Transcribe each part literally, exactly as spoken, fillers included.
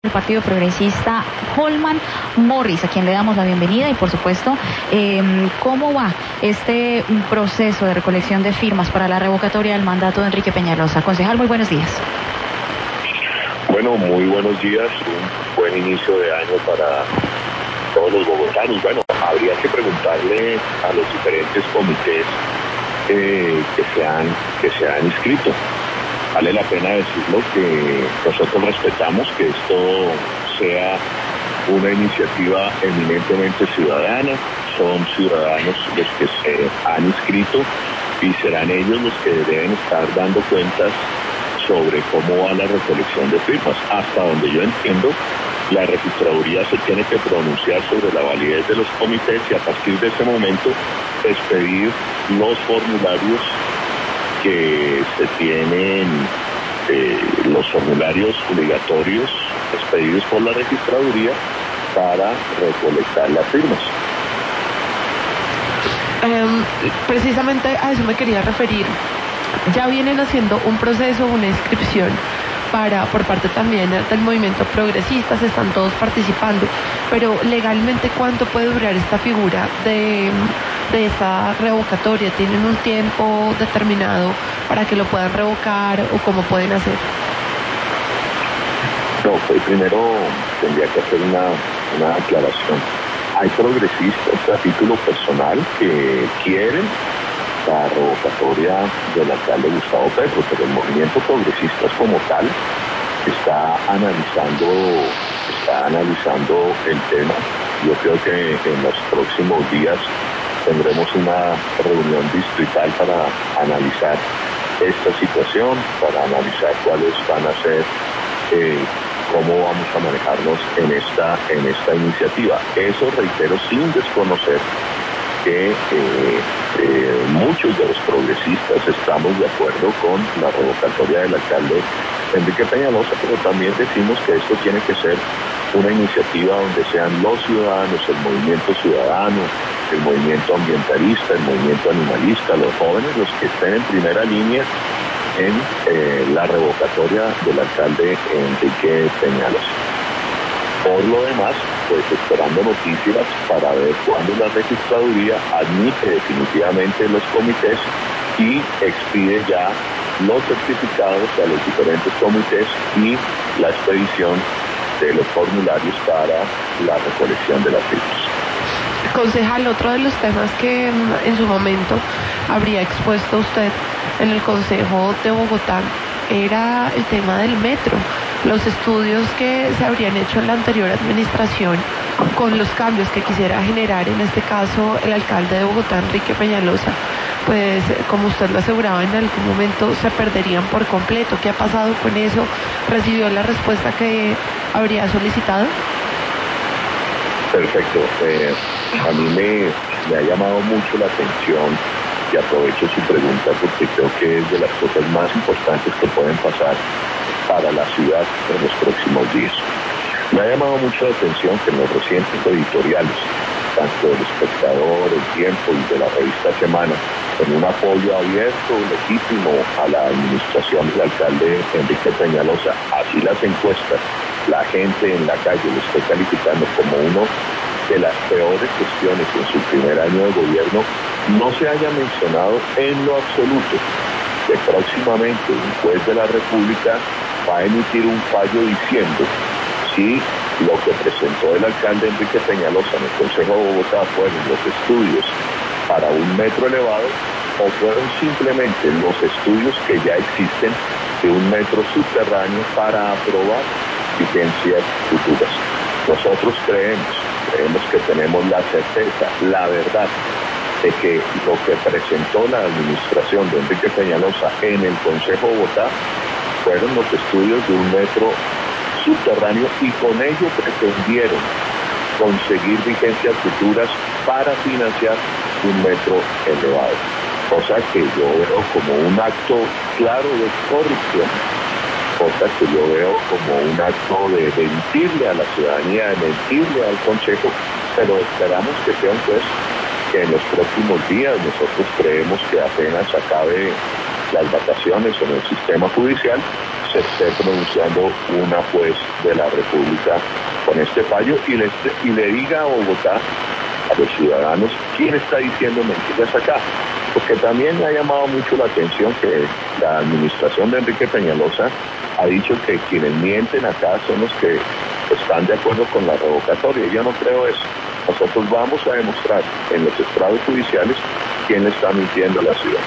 El Partido Progresista, Holman Morris, a quien le damos la bienvenida y por supuesto, eh, ¿cómo va este proceso de recolección de firmas para la revocatoria del mandato de Enrique Peñalosa? Concejal, muy buenos días. Bueno, muy buenos días, un buen inicio de año para todos los bogotanos. Bueno, habría que preguntarle a los diferentes comités eh, que se han, que se han inscrito. Vale la pena decirlo que nosotros respetamos que esto sea una iniciativa eminentemente ciudadana, son ciudadanos los que se han inscrito y serán ellos los que deben estar dando cuentas sobre cómo va la recolección de firmas. Hasta donde yo entiendo, la registraduría se tiene que pronunciar sobre la validez de los comités y a partir de ese momento expedir los formularios que se tienen, eh, los formularios obligatorios expedidos por la registraduría para recolectar las firmas. Um, precisamente a eso me quería referir. Ya vienen haciendo un proceso, una inscripción para por parte también del movimiento progresista, se están todos participando, pero legalmente ¿cuánto puede durar esta figura de, de esta revocatoria? ¿Tienen un tiempo determinado para que lo puedan revocar o cómo pueden hacer? No, pues primero tendría que hacer una, una aclaración. Hay progresistas a título personal que quieren la revocatoria del alcalde Gustavo Petro, pero el movimiento progresistas como tal está analizando, está analizando el tema. Yo creo que en los próximos días tendremos una reunión distrital para analizar esta situación, para analizar cuáles van a ser, eh, cómo vamos a manejarnos en esta, en esta iniciativa. Eso, reitero, sin desconocer que eh, eh, muchos de los progresistas estamos de acuerdo con la revocatoria del alcalde Enrique Peñalosa, pero también decimos que esto tiene que ser una iniciativa donde sean los ciudadanos, el movimiento ciudadano, el movimiento ambientalista, el movimiento animalista, los jóvenes, los que estén en primera línea en eh, la revocatoria del alcalde Enrique Peñalosa. Por lo demás, pues esperando noticias para ver cuándo la registraduría admite definitivamente los comités y expide ya los certificados a los diferentes comités y la expedición de los formularios para la recolección de las firmas. Concejal, otro de los temas que en su momento habría expuesto usted en el Consejo de Bogotá era el tema del metro, los estudios que se habrían hecho en la anterior administración con los cambios que quisiera generar, en este caso el alcalde de Bogotá, Enrique Peñalosa, pues como usted lo aseguraba en algún momento se perderían por completo. ¿Qué ha pasado con eso? ¿Recibió la respuesta que habría solicitado? Perfecto. Eh, a mí me, me ha llamado mucho la atención y aprovecho su pregunta porque creo que es de las cosas más importantes que pueden pasar para la ciudad en los próximos días. Me ha llamado mucho la atención que en los recientes editoriales, tanto del Espectador, El Tiempo y de la revista Semana, en un apoyo abierto, legítimo a la administración del alcalde Enrique Peñalosa, así las encuestas, la gente en la calle lo está calificando como uno de las peores gestiones en su primer año de gobierno, no se haya mencionado en lo absoluto que próximamente un juez de la República va a emitir un fallo diciendo si lo que presentó el alcalde Enrique Peñalosa en el Consejo de Bogotá fueron los estudios para un metro elevado o fueron simplemente los estudios que ya existen de un metro subterráneo para aprobar vigencias futuras. Nosotros creemos, creemos que tenemos la certeza, la verdad, de que lo que presentó la administración de Enrique Peñalosa en el Consejo de Bogotá fueron los estudios de un metro subterráneo y con ello pretendieron conseguir vigencias futuras para financiar un metro elevado, cosa que yo veo como un acto claro de corrupción, cosa que yo veo como un acto de mentirle a la ciudadanía, de mentirle al Consejo, pero esperamos que sea un juez que en los próximos días, nosotros creemos que apenas acabe las vacaciones en el sistema judicial, se esté pronunciando una juez de la República con este fallo y le, y le diga a Bogotá, a los ciudadanos, quién está diciendo mentiras acá. Porque también me ha llamado mucho la atención que la administración de Enrique Peñalosa ha dicho que quienes mienten acá son los que están de acuerdo con la revocatoria. Yo no creo eso. Nosotros vamos a demostrar en los estrados judiciales quién le está mintiendo a la ciudad.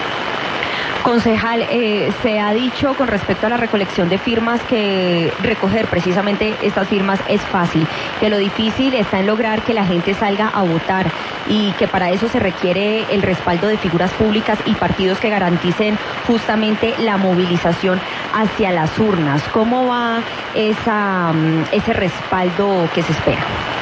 Concejal, eh, se ha dicho con respecto a la recolección de firmas que recoger precisamente estas firmas es fácil, que lo difícil está en lograr que la gente salga a votar y que para eso se requiere el respaldo de figuras públicas y partidos que garanticen justamente la movilización hacia las urnas. ¿Cómo va esa, ese respaldo que se espera?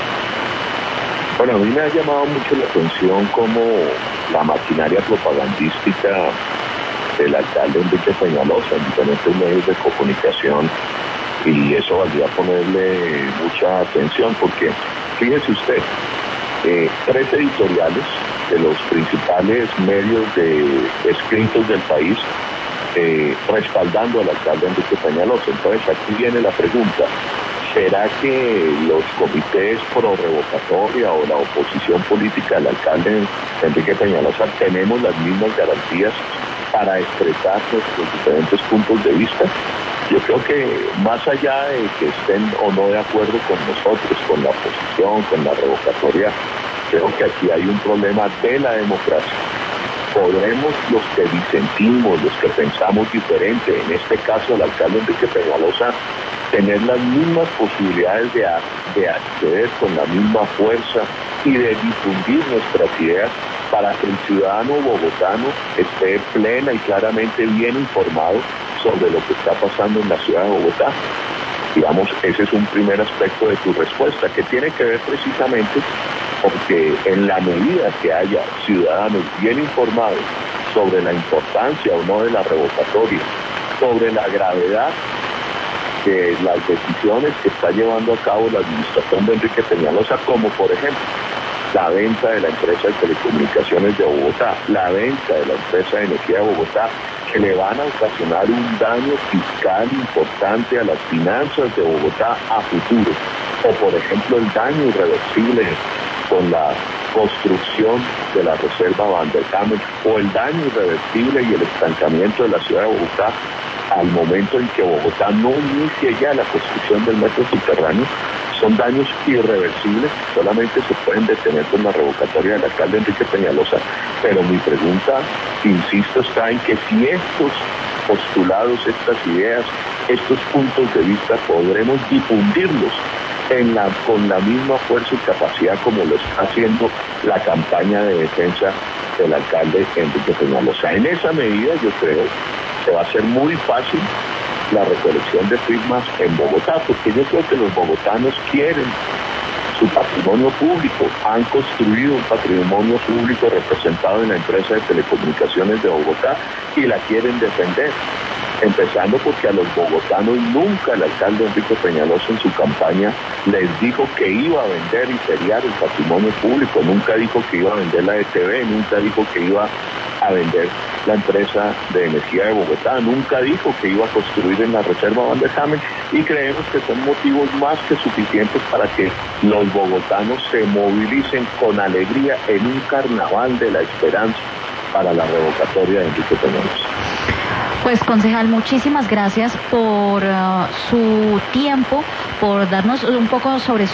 Bueno, a mí me ha llamado mucho la atención cómo la maquinaria propagandística del alcalde Enrique Peñalosa en diferentes medios de comunicación, y eso valdría ponerle mucha atención porque, fíjese usted, eh, tres editoriales de los principales medios de escritos del país eh, respaldando al alcalde Enrique Peñalosa. Entonces aquí viene la pregunta: ¿será que los comités pro revocatoria o la oposición política del alcalde Enrique Peñalosa tenemos las mismas garantías para expresar nuestros diferentes puntos de vista? Yo creo que más allá de que estén o no de acuerdo con nosotros, con la oposición, con la revocatoria, creo que aquí hay un problema de la democracia. Podremos los que disentimos, los que pensamos diferente, en este caso el alcalde Enrique Peñalosa, tener las mismas posibilidades de, de acceder con la misma fuerza y de difundir nuestras ideas para que el ciudadano bogotano esté plena y claramente bien informado sobre lo que está pasando en la ciudad de Bogotá. Digamos, ese es un primer aspecto de tu respuesta, que tiene que ver precisamente porque en la medida que haya ciudadanos bien informados sobre la importancia o no de la revocatoria, sobre la gravedad de las decisiones que está llevando a cabo la administración de Enrique Peñalosa, como por ejemplo la venta de la empresa de telecomunicaciones de Bogotá, la venta de la empresa de energía de Bogotá, que le van a ocasionar un daño fiscal importante a las finanzas de Bogotá a futuro, o por ejemplo el daño irreversible con la construcción de la reserva Van der Kamen, o el daño irreversible y el estancamiento de la ciudad de Bogotá al momento en que Bogotá no inicie ya la construcción del metro subterráneo. Son daños irreversibles, solamente se pueden detener con la revocatoria del alcalde Enrique Peñalosa. Pero mi pregunta, insisto, está en que si estos postulados, estas ideas, estos puntos de vista podremos difundirlos en la, con la misma fuerza y capacidad como lo está haciendo la campaña de defensa del alcalde Enrique Peñalosa. En esa medida yo creo que va a ser muy fácil la recolección de firmas en Bogotá, porque yo creo que los bogotanos quieren su patrimonio público, han construido un patrimonio público representado en la empresa de telecomunicaciones de Bogotá y la quieren defender, empezando porque a los bogotanos nunca el alcalde Enrique Peñalosa en su campaña les dijo que iba a vender y feriar el patrimonio público, nunca dijo que iba a vender la E T V, nunca dijo que iba a vender la empresa de energía de Bogotá, nunca dijo que iba a construir en la reserva Van der Kamen, y creemos que son motivos más que suficientes para que los bogotanos se movilicen con alegría en un carnaval de la esperanza para la revocatoria de Enrique Peñalosa. Pues, concejal, muchísimas gracias por uh, su tiempo, por darnos un poco sobre